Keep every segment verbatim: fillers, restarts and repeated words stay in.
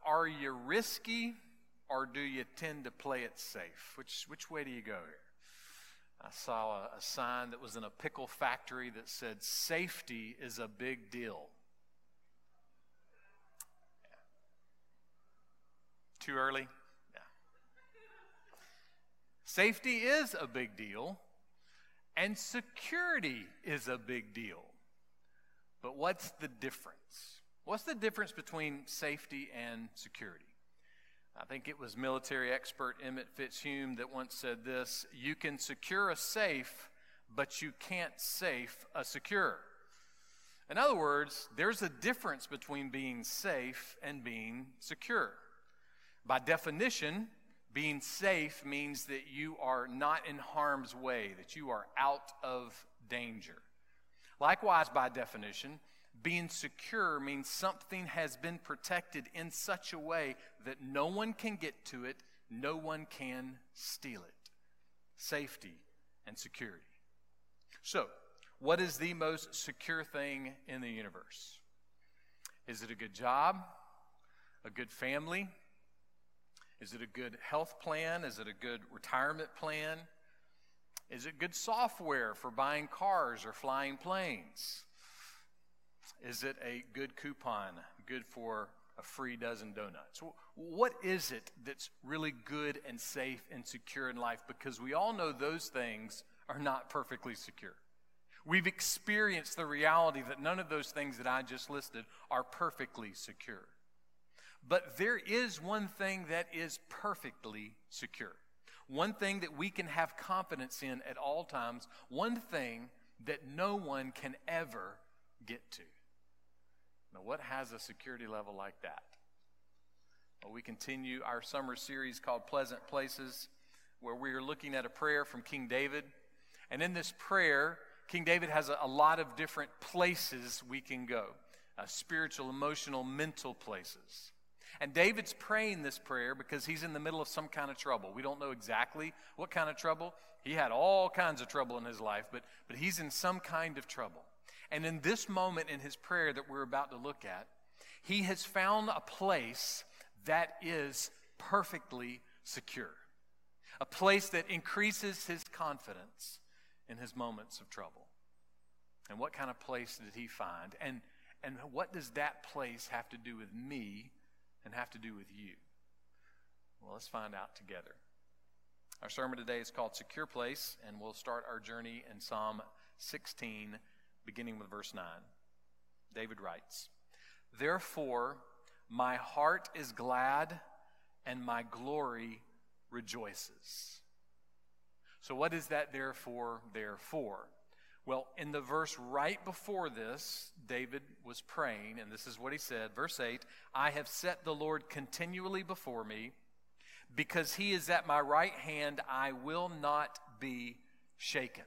are you risky or do you tend to play it safe? Which which way do you go here? I saw a, a sign that was in a pickle factory that said, "Safety is a big deal." Yeah. Too early? Yeah. Safety is a big deal, and security is a big deal. But what's the difference? What's the difference between safety and security? I think it was military expert Emmett Fitzhume that once said this: you can secure a safe, but you can't safe a secure. In other words, there's a difference between being safe and being secure. By definition, being safe means that you are not in harm's way, that you are out of danger. Likewise, by definition, being secure means something has been protected in such a way that no one can get to it, no one can steal it. Safety and security. So, what is the most secure thing in the universe? Is it a good job? A good family? Is it a good health plan? Is it a good retirement plan? Is it good software for buying cars or flying planes? Is it a good coupon, good for a free dozen donuts? What is it that's really good and safe and secure in life? Because we all know those things are not perfectly secure. We've experienced the reality that none of those things that I just listed are perfectly secure. But there is one thing that is perfectly secure. One thing that we can have confidence in at all times. One thing that no one can ever get to. Now, what has a security level like that? Well, we continue our summer series called Pleasant Places, where we are looking at a prayer from King David. And in this prayer, King David has a, a lot of different places we can go. Uh, spiritual, emotional, mental places. And David's praying this prayer because he's in the middle of some kind of trouble. We don't know exactly what kind of trouble. He had all kinds of trouble in his life, but, but he's in some kind of trouble. And in this moment in his prayer that we're about to look at, he has found a place that is perfectly secure. A place that increases his confidence in his moments of trouble. And what kind of place did he find? And, and what does that place have to do with me and have to do with you? Well, let's find out together. Our sermon today is called Secure Place, and we'll start our journey in Psalm sixteen, beginning with verse nine. David writes, "Therefore, my heart is glad and my glory rejoices." So what is that therefore, therefore? Well, in the verse right before this, David was praying, and this is what he said, verse eight, "I have set the Lord continually before me, because he is at my right hand, I will not be shaken."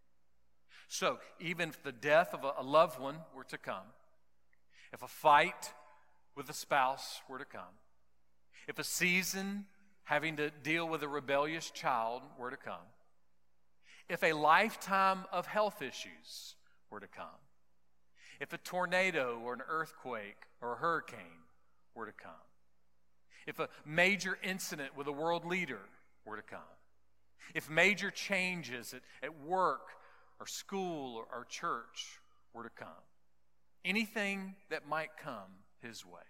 So, even if the death of a loved one were to come, if a fight with a spouse were to come, if a season having to deal with a rebellious child were to come, if a lifetime of health issues were to come, if a tornado or an earthquake or a hurricane were to come, if a major incident with a world leader were to come, if major changes at, at work or school or, or church were to come, anything that might come his way,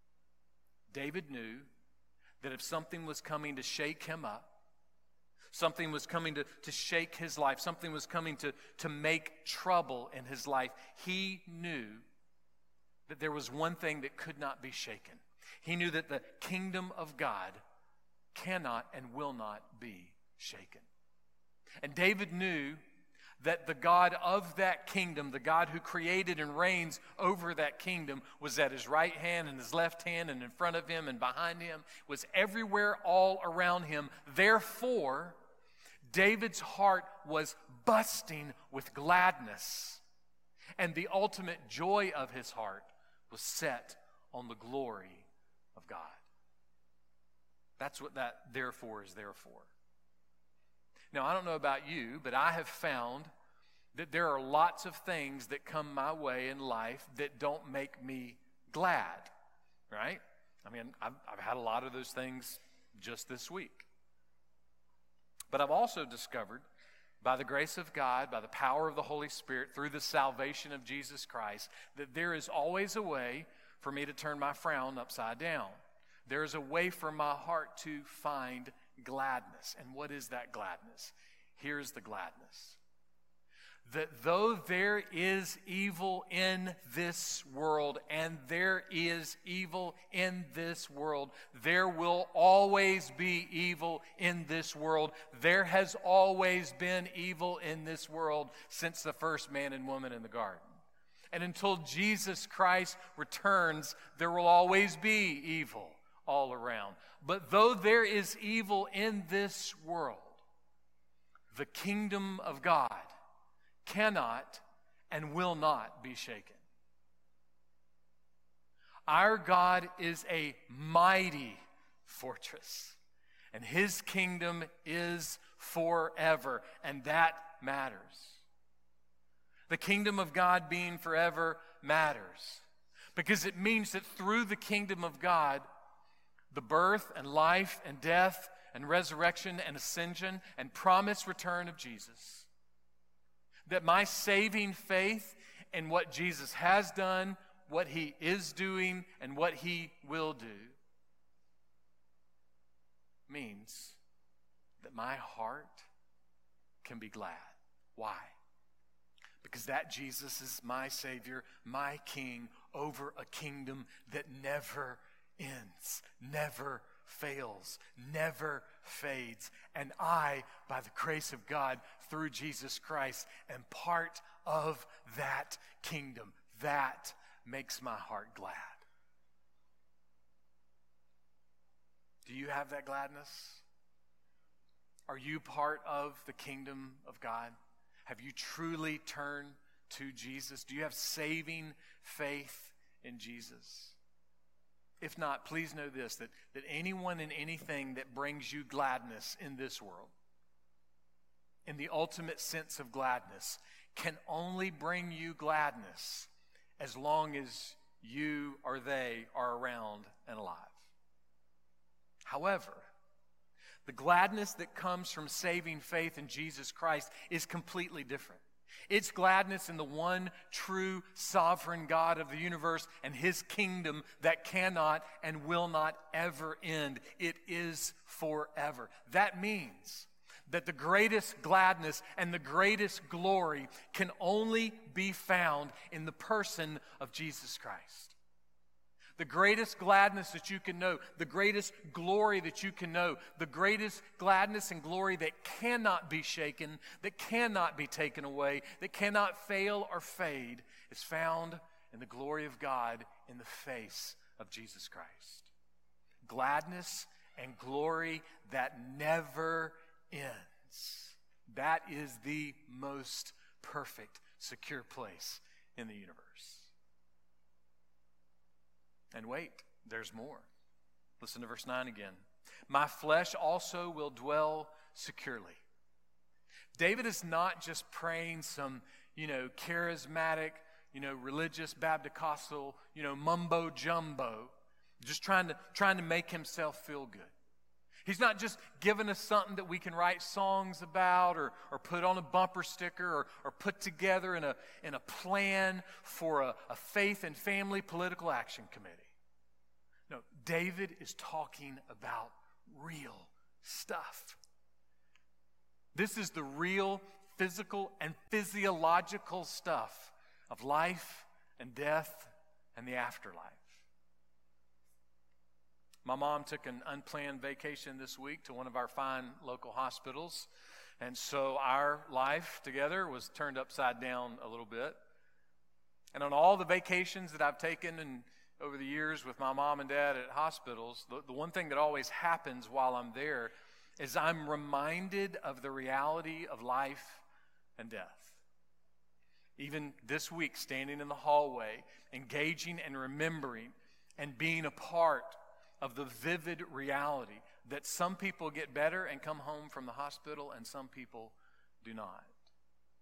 David knew that if something was coming to shake him up, something was coming to, to shake his life, something was coming to, to make trouble in his life, he knew that there was one thing that could not be shaken. He knew that the kingdom of God cannot and will not be shaken. And David knew that the God of that kingdom, the God who created and reigns over that kingdom, was at his right hand and his left hand and in front of him and behind him, was everywhere all around him. Therefore, David's heart was busting with gladness, and the ultimate joy of his heart was set on the glory of God. That's what that therefore is there for. Now, I don't know about you, but I have found that there are lots of things that come my way in life that don't make me glad, right? I mean, I've, I've had a lot of those things just this week. But I've also discovered, by the grace of God, by the power of the Holy Spirit, through the salvation of Jesus Christ, that there is always a way for me to turn my frown upside down. There is a way for my heart to find gladness. And what is that gladness? Here's the gladness. That though there is evil in this world, and there is evil in this world, there will always be evil in this world. There has always been evil in this world since the first man and woman in the garden. And until Jesus Christ returns, there will always be evil all around. But though there is evil in this world, the kingdom of God cannot and will not be shaken. Our God is a mighty fortress, and his kingdom is forever, and that matters. The kingdom of God being forever matters, because it means that through the kingdom of God, the birth and life and death and resurrection and ascension and promised return of Jesus, that my saving faith in what Jesus has done, what he is doing, and what he will do means that my heart can be glad. Why? Because that Jesus is my Savior, my King, over a kingdom that never ends, never fails, never fades. And I, by the grace of God, through Jesus Christ, am part of that kingdom. That makes my heart glad. Do you have that gladness? Are you part of the kingdom of God? Have you truly turned to Jesus? Do you have saving faith in Jesus? If not, please know this, that, that anyone and anything that brings you gladness in this world, in the ultimate sense of gladness, can only bring you gladness as long as you or they are around and alive. However, the gladness that comes from saving faith in Jesus Christ is completely different. It's gladness in the one true sovereign God of the universe and his kingdom that cannot and will not ever end. It is forever. That means that the greatest gladness and the greatest glory can only be found in the person of Jesus Christ. The greatest gladness that you can know, the greatest glory that you can know, the greatest gladness and glory that cannot be shaken, that cannot be taken away, that cannot fail or fade, is found in the glory of God in the face of Jesus Christ. Gladness and glory that never ends. That is the most perfect, secure place in the universe. And wait, there's more. Listen to verse nine again. My flesh also will dwell securely. David is not just praying some, you know, charismatic, you know, religious, Baptist-costal, you know, mumbo jumbo, just trying to trying to make himself feel good. He's not just giving us something that we can write songs about or, or put on a bumper sticker or, or put together in a, in a plan for a, a faith and family political action committee. No, David is talking about real stuff. This is the real physical and physiological stuff of life and death and the afterlife. My mom took an unplanned vacation this week to one of our fine local hospitals, and so our life together was turned upside down a little bit. And on all the vacations that I've taken and over the years with my mom and dad at hospitals, the, the one thing that always happens while I'm there is I'm reminded of the reality of life and death. Even this week, standing in the hallway, engaging and remembering and being a part of the vivid reality that some people get better and come home from the hospital and some people do not.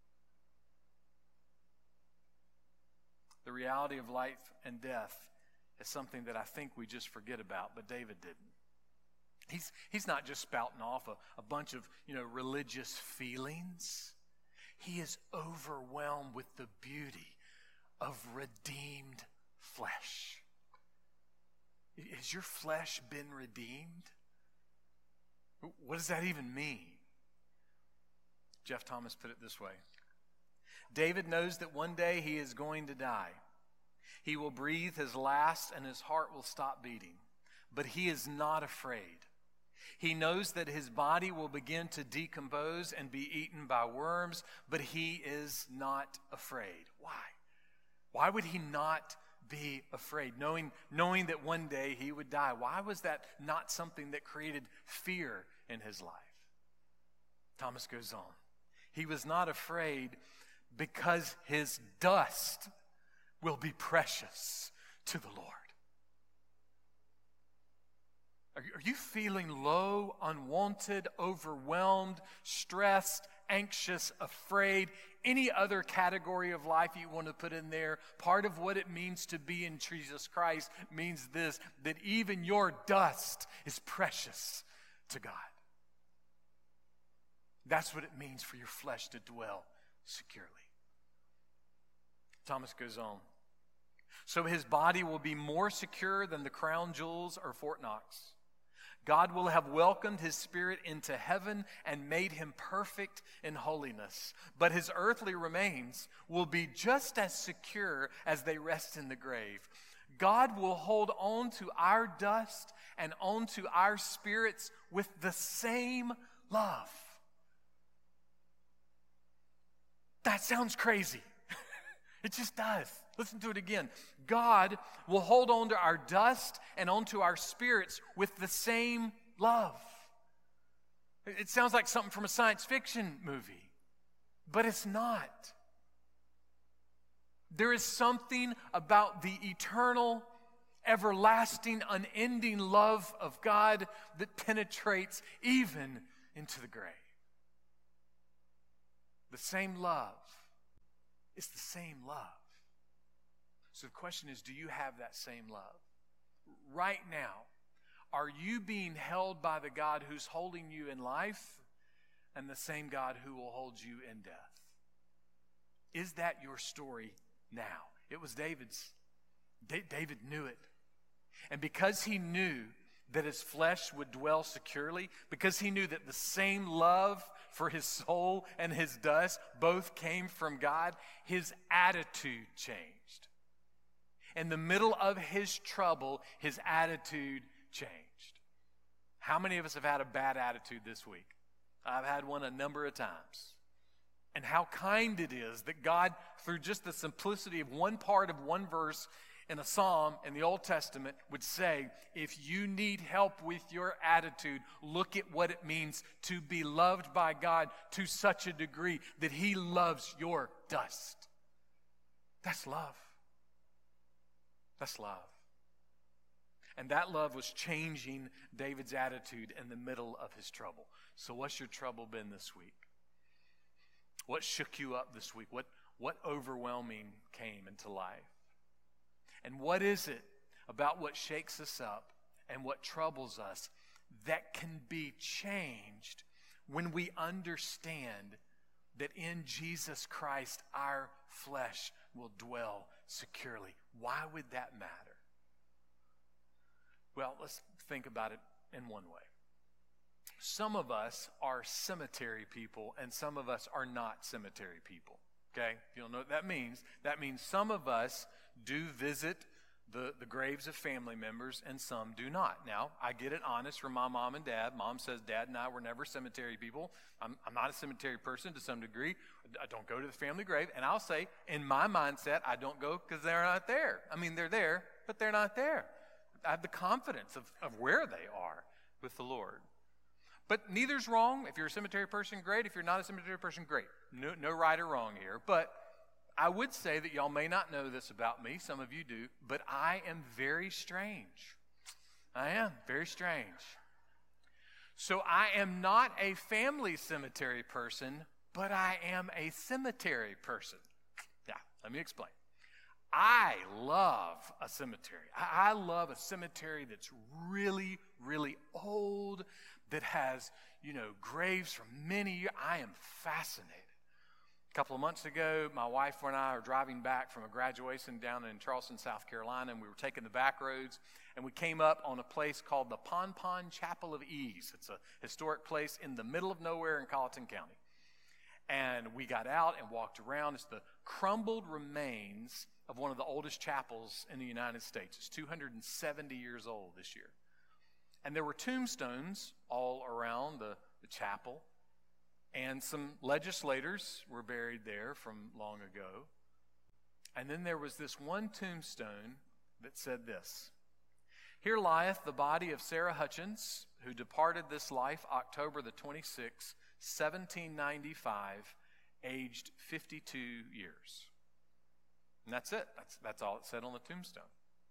The reality of life and death is something that I think we just forget about, but David didn't. He's, he's not just spouting off a, a bunch of, you know, religious feelings. He is overwhelmed with the beauty of redeemed flesh. Has your flesh been redeemed? What does that even mean? Jeff Thomas put it this way. David knows that one day he is going to die. He will breathe his last and his heart will stop beating. But he is not afraid. He knows that his body will begin to decompose and be eaten by worms, but he is not afraid. Why? Why would he not be afraid, knowing, knowing that one day he would die? Why was that not something that created fear in his life? Thomas goes on. He was not afraid because his dust will be precious to the Lord. Are you feeling low, unwanted, overwhelmed, stressed, anxious, afraid? Any other category of life you want to put in there? Part of what it means to be in Jesus Christ means this, that even your dust is precious to God. That's what it means for your flesh to dwell securely. Thomas goes on. So his body will be more secure than the crown jewels or Fort Knox. God will have welcomed his spirit into heaven and made him perfect in holiness. But his earthly remains will be just as secure as they rest in the grave. God will hold on to our dust and on to our spirits with the same love. That sounds crazy. It just does. Listen to it again. God will hold on to our dust and onto our spirits with the same love. It sounds like something from a science fiction movie, but it's not. There is something about the eternal, everlasting, unending love of God that penetrates even into the grave. The same love. It's the same love. So the question is, do you have that same love? Right now, are you being held by the God who's holding you in life and the same God who will hold you in death? Is that your story now? It was David's. Da- David knew it. And because he knew that his flesh would dwell securely, because he knew that the same love for his soul and his dust both came from God, his attitude changed. In the middle of his trouble, his attitude changed. How many of us have had a bad attitude this week? I've had one a number of times. And how kind it is that God, through just the simplicity of one part of one verse in a psalm in the Old Testament, would say, if you need help with your attitude, look at what it means to be loved by God to such a degree that he loves your dust. That's love. That's love. And that love was changing David's attitude in the middle of his trouble. So what's your trouble been this week? What shook you up this week? What, what overwhelming came into life? And what is it about what shakes us up and what troubles us that can be changed when we understand that in Jesus Christ our flesh will dwell securely? Why would that matter? Well, let's think about it in one way. Some of us are cemetery people and some of us are not cemetery people. Okay? If you don't know what that means, that means some of us do visit the, the graves of family members and some do not. Now, I get it honest from my mom and dad. Mom says Dad and I were never cemetery people. I'm, I'm not a cemetery person to some degree. I don't go to the family grave. And I'll say, in my mindset, I don't go because they're not there. I mean, they're there, but they're not there. I have the confidence of, of where they are with the Lord. But neither's wrong. If you're a cemetery person, great. If you're not a cemetery person, great. No, no right or wrong here. But I would say that y'all may not know this about me. Some of you do. But I am very strange. I am very strange. So I am not a family cemetery person, but I am a cemetery person. Yeah, let me explain. I love a cemetery. I, I love a cemetery that's really, really old, that has, you know, graves from many years. I am fascinated. A couple of months ago, my wife and I are driving back from a graduation down in Charleston, South Carolina, and we were taking the back roads, and we came up on a place called the Pon Pon Chapel of Ease. It's a historic place in the middle of nowhere in Colleton County. And we got out and walked around. It's the crumbled remains of one of the oldest chapels in the United States. It's two hundred seventy years old this year. And there were tombstones all around the, the chapel. And some legislators were buried there from long ago. And then there was this one tombstone that said this: "Here lieth the body of Sarah Hutchins, who departed this life October the twenty-sixth, seventeen ninety-five, aged fifty-two years." And that's it. That's, that's all it said on the tombstone.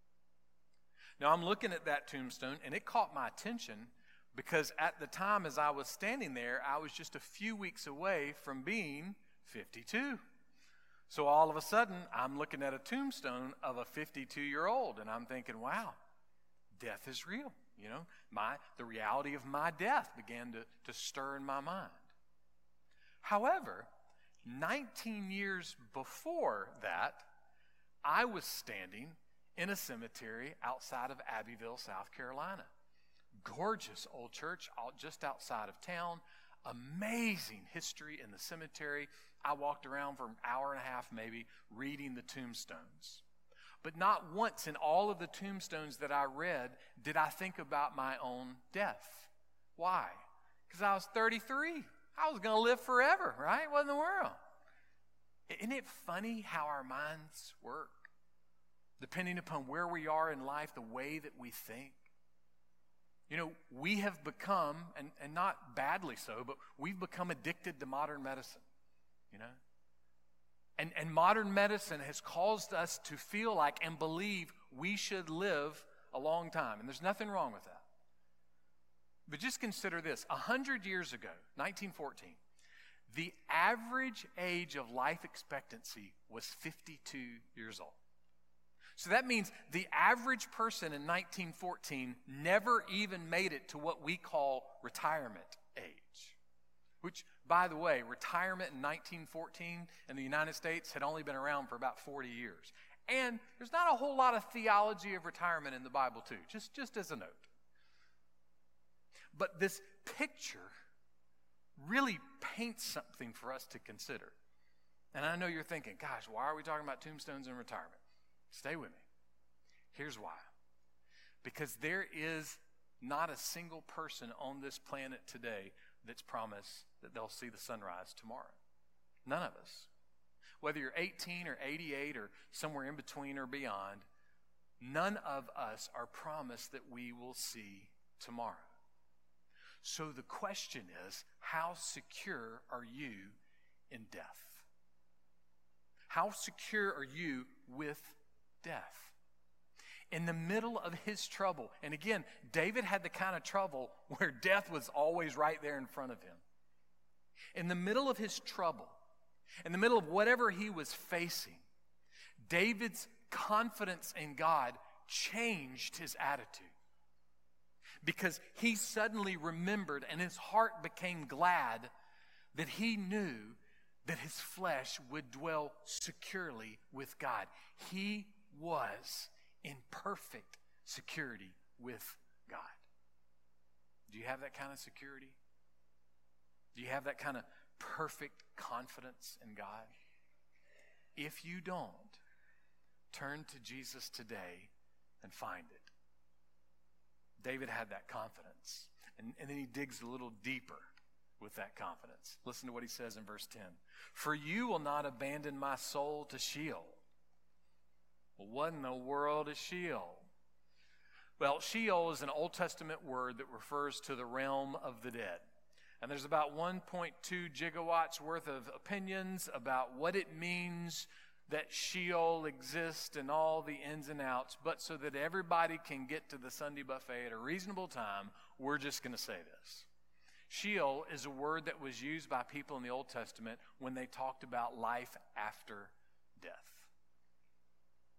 Now, I'm looking at that tombstone, and it caught my attention because at the time as I was standing there, I was just a few weeks away from being fifty-two. So all of a sudden, I'm looking at a tombstone of a fifty-two-year-old, and I'm thinking, wow, death is real. You know, my the reality of my death began to, to stir in my mind. However, nineteen years before that, I was standing in a cemetery outside of Abbeville, South Carolina. Gorgeous old church out just outside of town. Amazing history in the cemetery. I walked around for an hour and a half maybe reading the tombstones. But not once in all of the tombstones that I read did I think about my own death. Why? Because I was thirty-three. I was going to live forever, right? What in the world? Isn't it funny how our minds work? Depending upon where we are in life, the way that we think. You know, we have become, and, and not badly so, but we've become addicted to modern medicine, you know? And, and modern medicine has caused us to feel like and believe we should live a long time. And there's nothing wrong with that. But just consider this. A hundred years ago, nineteen fourteen, the average age of life expectancy was fifty-two years old. So that means the average person in nineteen fourteen never even made it to what we call retirement age. Which, by the way, retirement in nineteen fourteen in the United States had only been around for about forty years. And there's not a whole lot of theology of retirement in the Bible, too, just, just as a note. But this picture really paints something for us to consider. And I know you're thinking, gosh, why are we talking about tombstones and retirement? Stay with me. Here's why. Because there is not a single person on this planet today that's promised that they'll see the sunrise tomorrow. None of us. Whether you're eighteen or eighty-eight or somewhere in between or beyond, none of us are promised that we will see tomorrow. So the question is, how secure are you in death? How secure are you with death? In the middle of his trouble, and again, David had the kind of trouble where death was always right there in front of him. In the middle of his trouble, in the middle of whatever he was facing, David's confidence in God changed his attitude. Because he suddenly remembered and his heart became glad that he knew that his flesh would dwell securely with God. He was in perfect security with God. Do you have that kind of security? Do you have that kind of perfect confidence in God? If you don't, turn to Jesus today and find it. David had that confidence. And, and then he digs a little deeper with that confidence. Listen to what he says in verse ten. For you will not abandon my soul to Sheol. Well, what in the world is Sheol? Well, Sheol is an Old Testament word that refers to the realm of the dead. And there's about one point two gigawatts worth of opinions about what it means that Sheol exists and all the ins and outs. But so that everybody can get to the Sunday buffet at a reasonable time, we're just going to say this. Sheol is a word that was used by people in the Old Testament when they talked about life after death.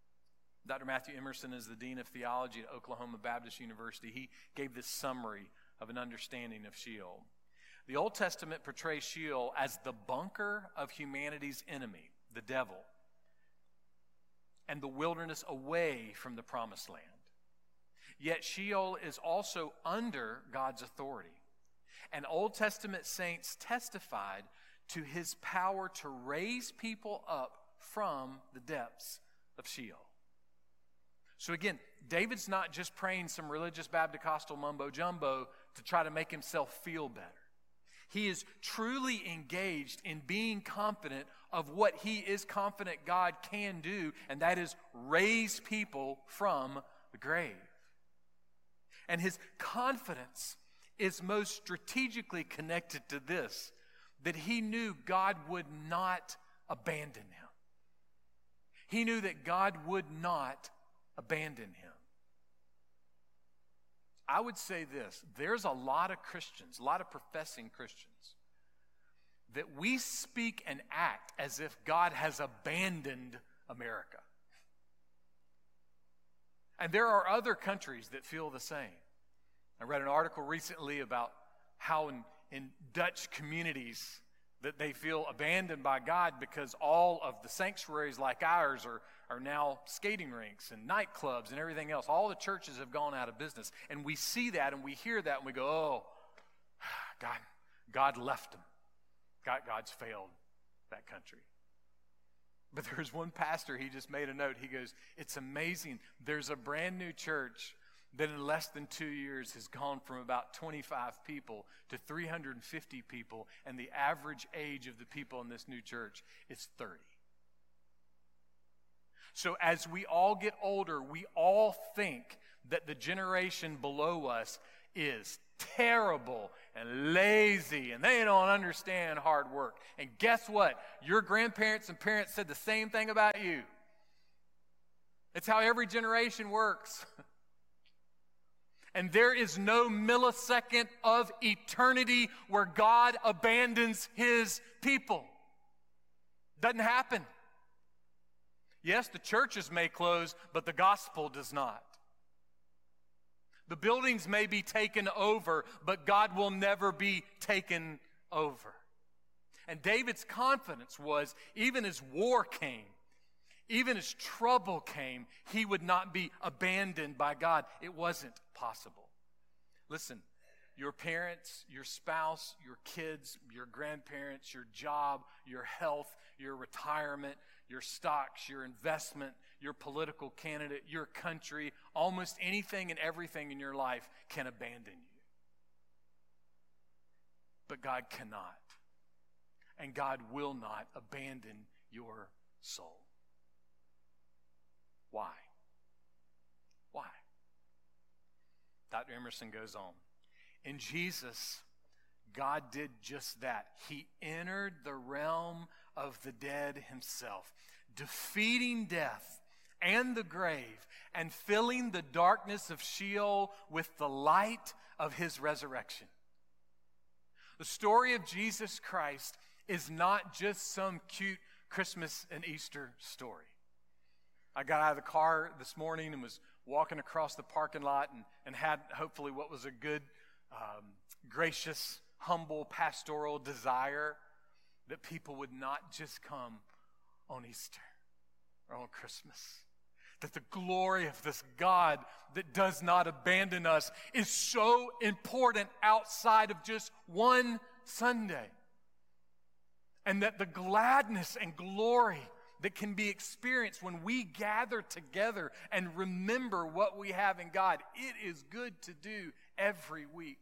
Doctor Matthew Emerson is the Dean of Theology at Oklahoma Baptist University. He gave this summary of an understanding of Sheol. The Old Testament portrays Sheol as the bunker of humanity's enemy, the devil, and the wilderness away from the promised land. Yet Sheol is also under God's authority. And Old Testament saints testified to his power to raise people up from the depths of Sheol. So again, David's not just praying some religious Baptist mumbo jumbo to try to make himself feel better. He is truly engaged in being confident of what he is confident God can do, and that is raise people from the grave. And his confidence is most strategically connected to this, that he knew God would not abandon him. He knew that God would not abandon him. I would say this, there's a lot of Christians, a lot of professing Christians, that we speak and act as if God has abandoned America. And there are other countries that feel the same. I read an article recently about how in, in Dutch communities that they feel abandoned by God because all of the sanctuaries like ours are, are now skating rinks and nightclubs and everything else. All the churches have gone out of business. And we see that and we hear that and we go, oh, God, God left them. God, God's failed that country. But there's one pastor, he just made a note. He goes, it's amazing. There's a brand new church that in less than two years has gone from about twenty-five people to three hundred fifty people, and the average age of the people in this new church is thirty. So as we all get older, we all think that the generation below us is terrible and lazy, and they don't understand hard work. And guess what? Your grandparents and parents said the same thing about you. It's how every generation works. And there is no millisecond of eternity where God abandons his people. Doesn't happen. Yes, the churches may close, but the gospel does not. The buildings may be taken over, but God will never be taken over. And David's confidence was, even as war came, even as trouble came, he would not be abandoned by God. It wasn't possible. Listen, your parents, your spouse, your kids, your grandparents, your job, your health, your retirement, your stocks, your investment, your political candidate, your country, almost anything and everything in your life can abandon you. But God cannot. And God will not abandon your soul. Why? Why? Doctor Emerson goes on. In Jesus, God did just that. He entered the realm of the dead himself, defeating death and the grave and filling the darkness of Sheol with the light of his resurrection. The story of Jesus Christ is not just some cute Christmas and Easter story. I got out of the car this morning and was walking across the parking lot and, and had hopefully what was a good, um, gracious, humble, pastoral desire that people would not just come on Easter or on Christmas. That the glory of this God that does not abandon us is so important outside of just one Sunday. And that the gladness and glory that can be experienced when we gather together and remember what we have in God, it is good to do every week.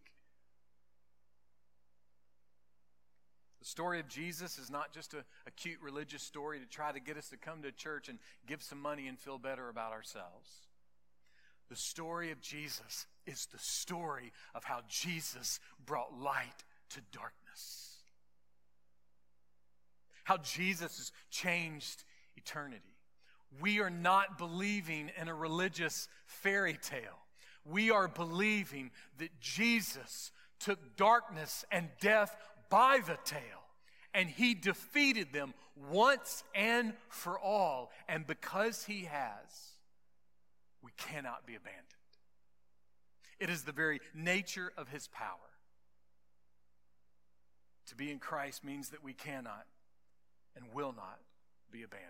The story of Jesus is not just a, a cute religious story to try to get us to come to church and give some money and feel better about ourselves. The story of Jesus is the story of how Jesus brought light to darkness. How Jesus has changed eternity. We are not believing in a religious fairy tale. We are believing that Jesus took darkness and death by the tail, and he defeated them once and for all. And because he has, we cannot be abandoned. It is the very nature of his power. To be in Christ means that we cannot and will not be abandoned.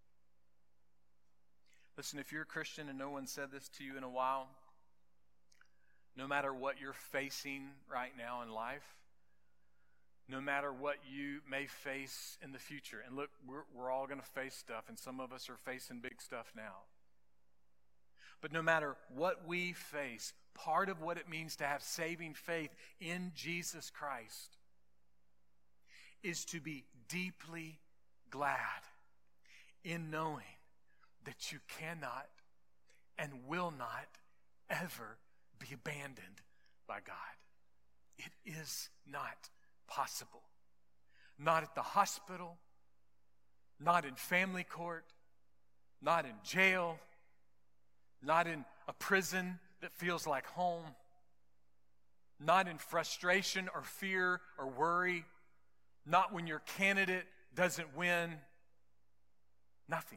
Listen, if you're a Christian and no one said this to you in a while, no matter what you're facing right now in life, no matter what you may face in the future, and look, we're, we're all going to face stuff, and some of us are facing big stuff now. But no matter what we face, part of what it means to have saving faith in Jesus Christ is to be deeply glad in knowing that you cannot and will not ever be abandoned by God. It is not possible. Not at the hospital, not in family court, not in jail, not in a prison that feels like home, not in frustration or fear or worry, not when your candidate doesn't win. Nothing.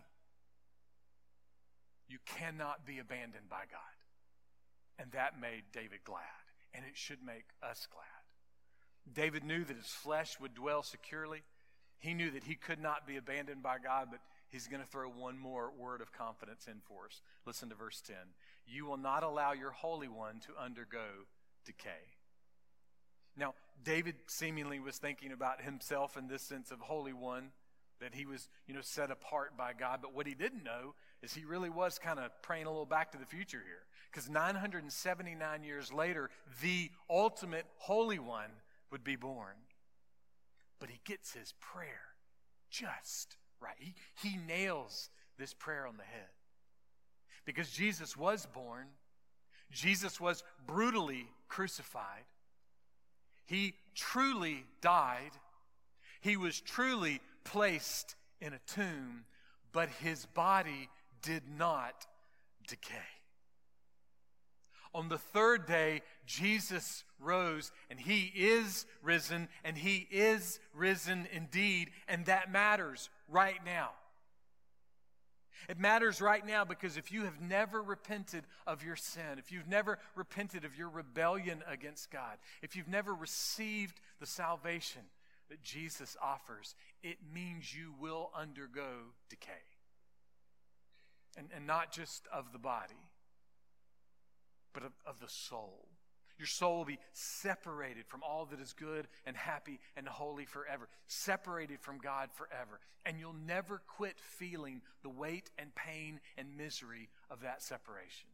You cannot be abandoned by God. And that made David glad, and it should make us glad. David knew that his flesh would dwell securely. He knew that he could not be abandoned by God, but he's going to throw one more word of confidence in for us. Listen to verse ten. You will not allow your Holy One to undergo decay. Now, David seemingly was thinking about himself in this sense of Holy One, that he was, you know, set apart by God. But what he didn't know is he really was kind of praying a little back to the future here. Because nine hundred seventy-nine years later, the ultimate Holy One would be born. But he gets his prayer just right. He, he nails this prayer on the head. Because Jesus was born. Jesus was brutally crucified. He truly died. He was truly placed in a tomb, but his body did not decay. On the third day, Jesus rose, and he is risen, and he is risen indeed, and that matters right now. It matters right now because if you have never repented of your sin, if you've never repented of your rebellion against God, if you've never received the salvation that Jesus offers, it means you will undergo decay. And, and not just of the body, but of, of the soul. Your soul will be separated from all that is good and happy and holy forever. Separated from God forever. And you'll never quit feeling the weight and pain and misery of that separation.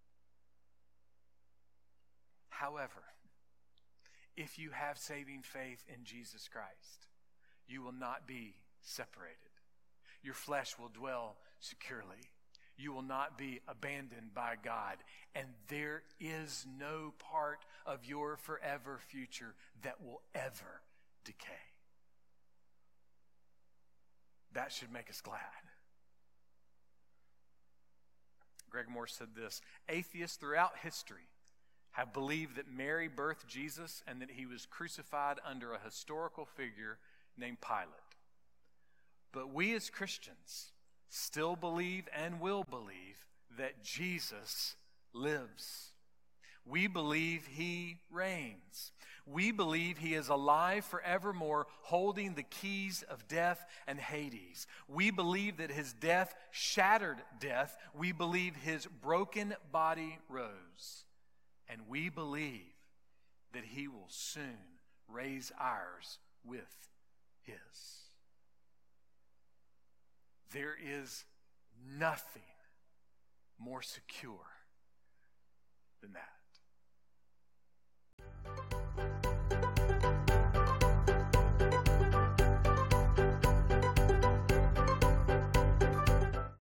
However, if you have saving faith in Jesus Christ, you will not be separated. Your flesh will dwell securely. You will not be abandoned by God. And there is no part of your forever future that will ever decay. That should make us glad. Greg Moore said this: atheists throughout history have believed that Mary birthed Jesus and that he was crucified under a historical figure named Pilate. But we as Christians still believe and will believe that Jesus lives. We believe he reigns. We believe he is alive forevermore, holding the keys of death and Hades. We believe that his death shattered death. We believe his broken body rose. And we believe that he will soon raise ours with his. There is nothing more secure than that.